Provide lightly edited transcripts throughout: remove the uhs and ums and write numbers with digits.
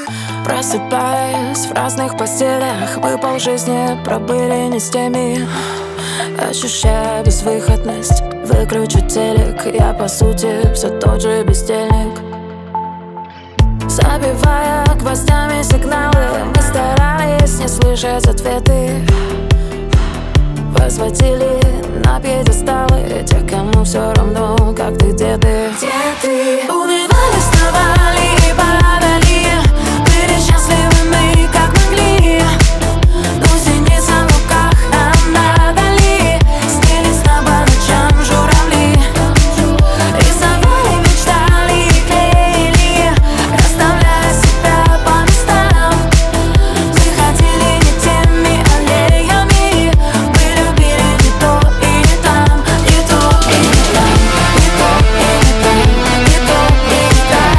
Просыпаясь в разных постелях, мы полжизни пробыли не с теми. Ощущая безвыходность, выключу телек, я по сути все тот же бездельник. Забивая гвоздями сигналы, мы старались не слышать ответы. Возводили на пьедесталы тех, кому все равно, как ты, где ты. Унывали, вставали и падали, были счастливы мы, как могли. Но зеница в руках нам надали, снились нам по ночам журавли. Рисовали, мечтали и клеили, расставляя себя по местам. Мы ходили не теми аллеями, мы любили не то и не там, не то и не там, не то и не там, не то и не там.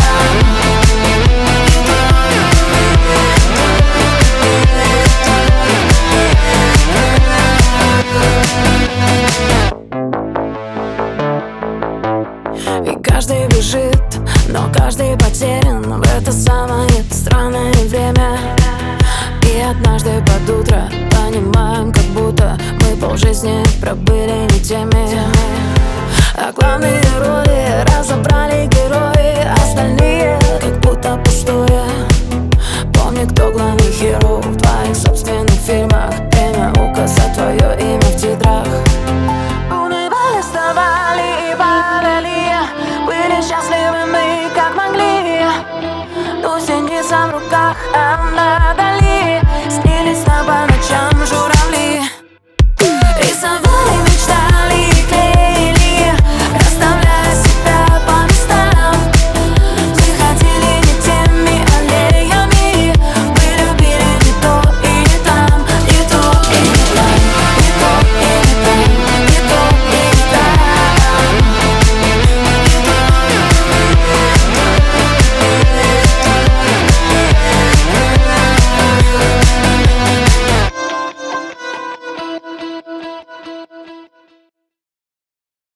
И каждый бежит, но каждый потерян в это самое странное время. И однажды под утро понимаем, как будто мы полжизни пробыли не теми. А главные роли разобрали герои, остальные как будто пустое. Помни, кто главный херо в твоих собственных фильмах. Время указать твое имя в титрах. Унывали, вставали и падали, были счастливы мы, как могли. Но синица в руках, а надали, снились нам по